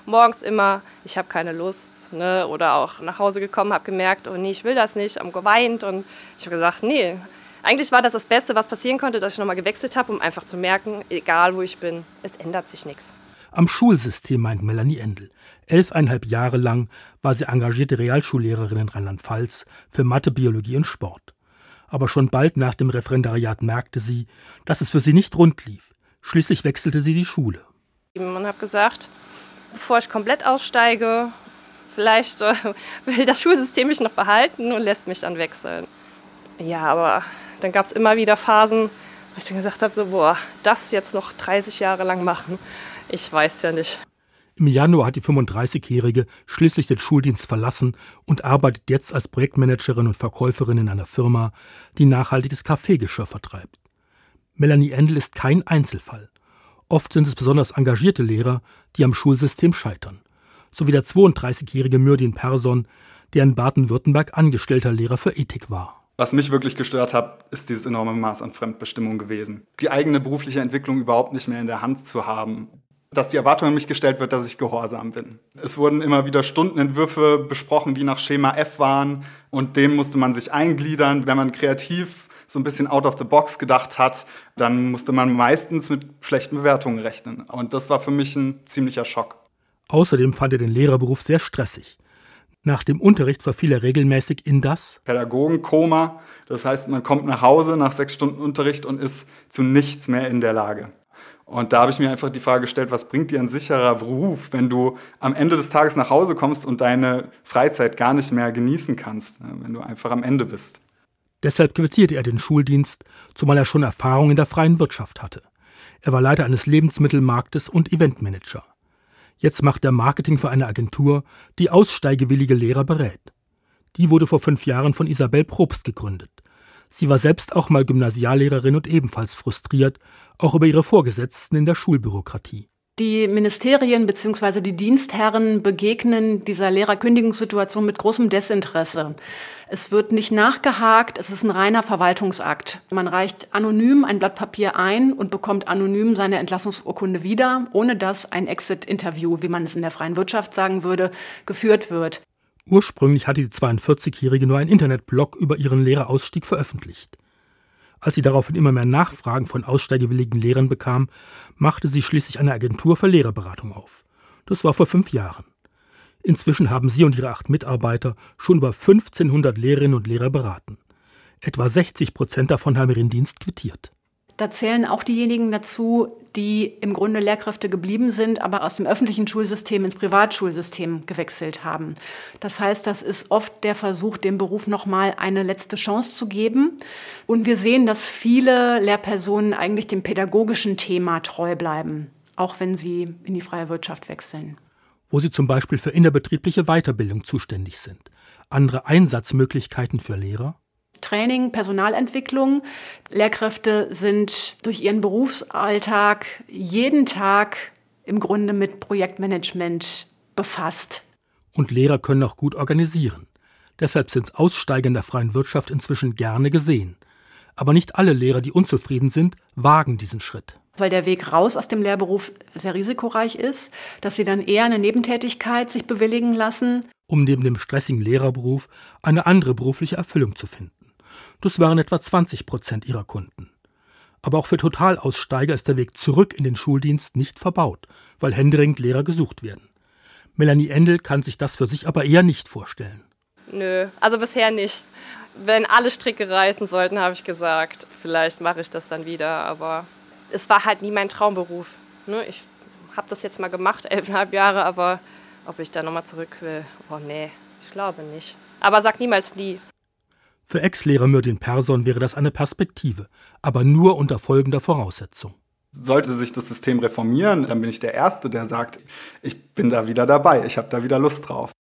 morgens immer, ich habe keine Lust, ne? Oder auch nach Hause gekommen, habe gemerkt, oh nee, ich will das nicht, habe geweint und ich habe gesagt, nee, eigentlich war das Beste, was passieren konnte, dass ich nochmal gewechselt habe, um einfach zu merken, egal wo ich bin, es ändert sich nichts. Am Schulsystem meint Melanie Endl. 11,5 Jahre lang war sie engagierte Realschullehrerin in Rheinland-Pfalz für Mathe, Biologie und Sport. Aber schon bald nach dem Referendariat merkte sie, dass es für sie nicht rund lief. Schließlich wechselte sie die Schule. Und habe gesagt, bevor ich komplett aussteige, vielleicht will das Schulsystem mich noch behalten und lässt mich dann wechseln. Ja, aber dann gab es immer wieder Phasen, wo ich dann gesagt habe, so, das jetzt noch 30 Jahre lang machen, ich weiß ja nicht. Im Januar hat die 35-Jährige schließlich den Schuldienst verlassen und arbeitet jetzt als Projektmanagerin und Verkäuferin in einer Firma, die nachhaltiges Kaffeegeschirr vertreibt. Melanie Endl ist kein Einzelfall. Oft sind es besonders engagierte Lehrer, die am Schulsystem scheitern. So wie der 32-jährige Myrdin Persson, der in Baden-Württemberg angestellter Lehrer für Ethik war. Was mich wirklich gestört hat, ist dieses enorme Maß an Fremdbestimmung gewesen. Die eigene berufliche Entwicklung überhaupt nicht mehr in der Hand zu haben. Dass die Erwartung an mich gestellt wird, dass ich gehorsam bin. Es wurden immer wieder Stundenentwürfe besprochen, die nach Schema F waren. Und denen musste man sich eingliedern. Wenn man kreativ so ein bisschen out of the box gedacht hat, dann musste man meistens mit schlechten Bewertungen rechnen. Und das war für mich ein ziemlicher Schock. Außerdem fand er den Lehrerberuf sehr stressig. Nach dem Unterricht verfiel er regelmäßig in das Pädagogenkoma. Das heißt, man kommt nach Hause nach 6 Stunden Unterricht und ist zu nichts mehr in der Lage. Und da habe ich mir einfach die Frage gestellt, was bringt dir ein sicherer Beruf, wenn du am Ende des Tages nach Hause kommst und deine Freizeit gar nicht mehr genießen kannst, wenn du einfach am Ende bist. Deshalb quittierte er den Schuldienst, zumal er schon Erfahrung in der freien Wirtschaft hatte. Er war Leiter eines Lebensmittelmarktes und Eventmanager. Jetzt macht er Marketing für eine Agentur, die aussteigewillige Lehrer berät. Die wurde vor 5 Jahren von Isabel Probst gegründet. Sie war selbst auch mal Gymnasiallehrerin und ebenfalls frustriert, auch über ihre Vorgesetzten in der Schulbürokratie. Die Ministerien bzw. die Dienstherren begegnen dieser Lehrerkündigungssituation mit großem Desinteresse. Es wird nicht nachgehakt, es ist ein reiner Verwaltungsakt. Man reicht anonym ein Blatt Papier ein und bekommt anonym seine Entlassungsurkunde wieder, ohne dass ein Exit-Interview, wie man es in der freien Wirtschaft sagen würde, geführt wird. Ursprünglich hatte die 42-Jährige nur einen Internetblog über ihren Lehrerausstieg veröffentlicht. Als sie daraufhin immer mehr Nachfragen von aussteigewilligen Lehrern bekam, machte sie schließlich eine Agentur für Lehrerberatung auf. Das war vor 5 Jahren. Inzwischen haben sie und ihre 8 Mitarbeiter schon über 1500 Lehrerinnen und Lehrer beraten. Etwa 60% davon haben ihren Dienst quittiert. Da zählen auch diejenigen dazu, die im Grunde Lehrkräfte geblieben sind, aber aus dem öffentlichen Schulsystem ins Privatschulsystem gewechselt haben. Das heißt, das ist oft der Versuch, dem Beruf nochmal eine letzte Chance zu geben. Und wir sehen, dass viele Lehrpersonen eigentlich dem pädagogischen Thema treu bleiben, auch wenn sie in die freie Wirtschaft wechseln. Wo sie zum Beispiel für innerbetriebliche Weiterbildung zuständig sind. Andere Einsatzmöglichkeiten für Lehrer? Training, Personalentwicklung. Lehrkräfte sind durch ihren Berufsalltag jeden Tag im Grunde mit Projektmanagement befasst. Und Lehrer können auch gut organisieren. Deshalb sind Aussteiger in der freien Wirtschaft inzwischen gerne gesehen. Aber nicht alle Lehrer, die unzufrieden sind, wagen diesen Schritt. Weil der Weg raus aus dem Lehrberuf sehr risikoreich ist, dass sie dann eher eine Nebentätigkeit sich bewilligen lassen. Um neben dem stressigen Lehrerberuf eine andere berufliche Erfüllung zu finden. Das waren etwa 20% ihrer Kunden. Aber auch für Totalaussteiger ist der Weg zurück in den Schuldienst nicht verbaut, weil händeringend Lehrer gesucht werden. Melanie Endl kann sich das für sich aber eher nicht vorstellen. Nö, also bisher nicht. Wenn alle Stricke reißen sollten, habe ich gesagt, vielleicht mache ich das dann wieder. Aber es war halt nie mein Traumberuf. Ich habe das jetzt mal gemacht, 11,5 Jahre, aber ob ich da nochmal zurück will, oh nee, ich glaube nicht. Aber sag niemals nie. Für Ex-Lehrer Myrdin Persson wäre das eine Perspektive, aber nur unter folgender Voraussetzung. Sollte sich das System reformieren, dann bin ich der Erste, der sagt, ich bin da wieder dabei, ich habe da wieder Lust drauf.